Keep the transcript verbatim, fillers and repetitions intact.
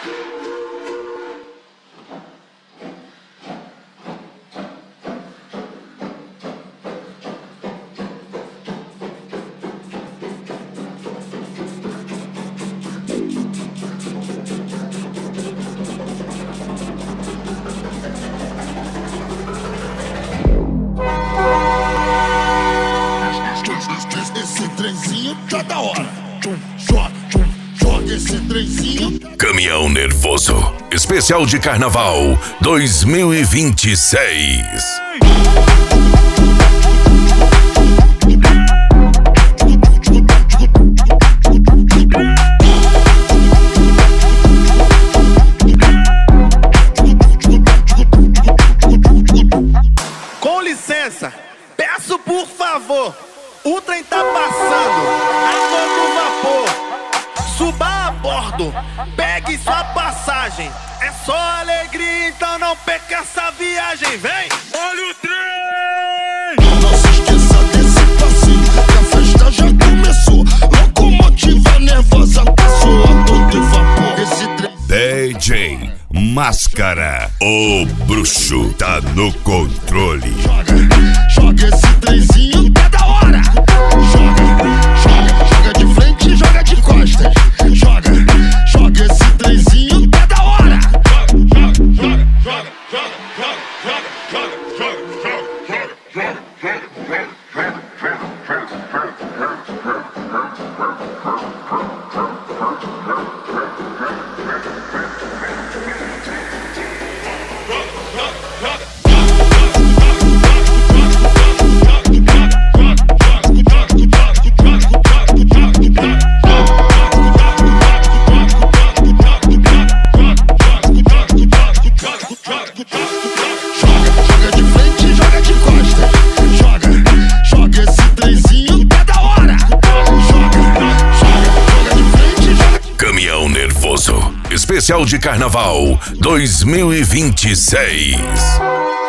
Esse trenzinho tá da hora. Joga, joga esse trenzinho. Caminhão Nervoso, especial de Carnaval dois mil e vinte e seis. Com licença, peço por favor. O trem tá passando a todo vapor. Suba a bordo, pegue sua passagem. É só alegria, então não perca essa viagem. Vem! Olha o trem! Não se esqueça desse passinho, que a festa já começou. Locomotiva nervosa passou a todo vapor. Esse trem... D J Máscara, o bruxo tá no controle. Joga, joga esse trenzinho que é da hora. Joga, joga, joga de frente, joga de costas. Joga, joga esse trenzinho que é da hora. Joga, joga, joga, joga, joga, joga, joga, Especial de Carnaval dois mil e vinte e seis.